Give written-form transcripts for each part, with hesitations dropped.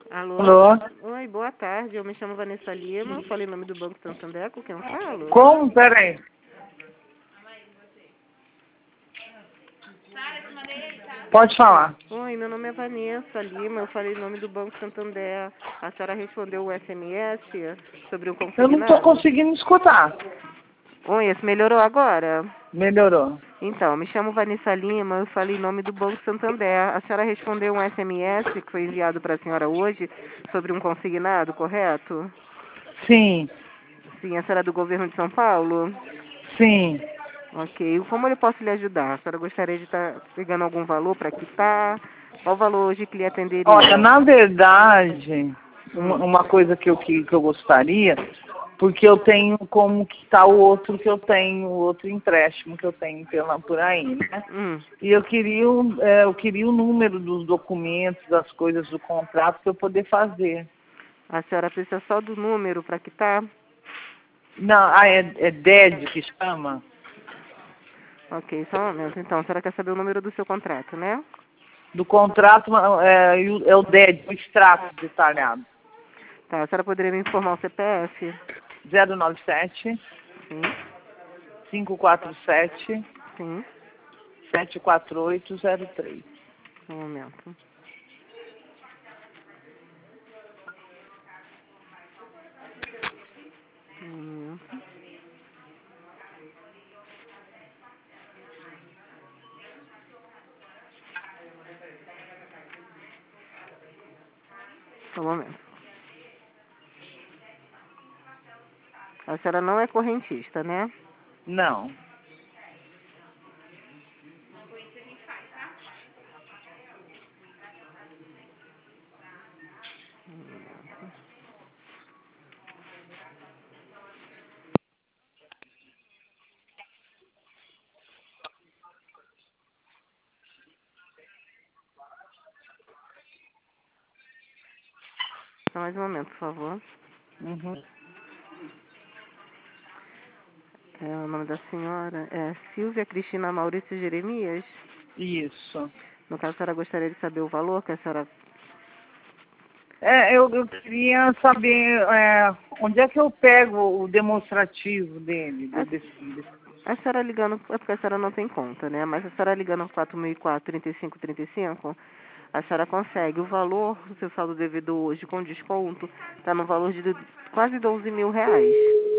Alô? Alô? Oi, boa tarde. Eu me chamo Vanessa Lima. Eu falei em nome do Banco Santander. Com quem eu falo? Como? Peraí. Pode falar. Oi, meu nome é Vanessa Lima. Eu falei em nome do Banco Santander. A senhora respondeu o SMS sobre um Eu não estou consignado? conseguindo escutar. Oi, esse melhorou agora? Melhorou. Então, me chamo Vanessa Lima. Eu falei em nome do Banco Santander. A senhora respondeu um SMS que foi enviado para a senhora hoje sobre um consignado, correto? Sim, Sim, a senhora é do governo de São Paulo? sim. Ok. Como eu posso lhe ajudar? A senhora gostaria de estar pegando algum valor para quitar? Qual valor hoje que lhe Olha, atenderia? na verdade, Hum. uma coisa que eu gostaria, porque eu tenho como que tá o outro que eu tenho, o outro empréstimo que eu tenho por aí, né? Hum. E eu queria o número dos documentos, das coisas do contrato para eu poder fazer. A senhora precisa só do número para quitar? Não, é DED que chama? Ok, só um momento. Então, a senhora quer saber o número do seu contrato, né? Do contrato é o DED, o extrato detalhado. Tá, a senhora poderia me informar o CPF? 097 Sim, 547 sim. 74803. Só um momento. Um momento. Só um momento. A senhora não é correntista, né? Não. Só mais um momento, por favor. Uhum. O nome da senhora é Silvia Cristina Maurício Jeremias. Isso. No caso, a senhora gostaria de saber o valor que a senhora... Eu queria saber onde é que eu pego o demonstrativo dele, A senhora ligando... É porque a senhora não tem conta, né? Mas a senhora ligando 4004-3535, a senhora consegue. O valor do seu saldo devido hoje com desconto está no valor de quase 12 mil reais.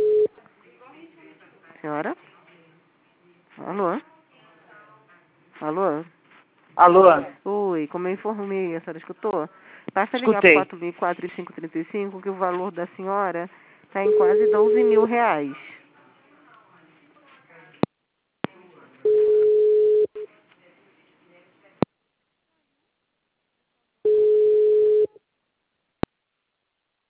Senhora? Alô? Alô? Alô? Oi, como eu informei, a senhora escutou? Basta ligar para Escutei. 4004-3535 que o valor da senhora está em quase 12 mil reais.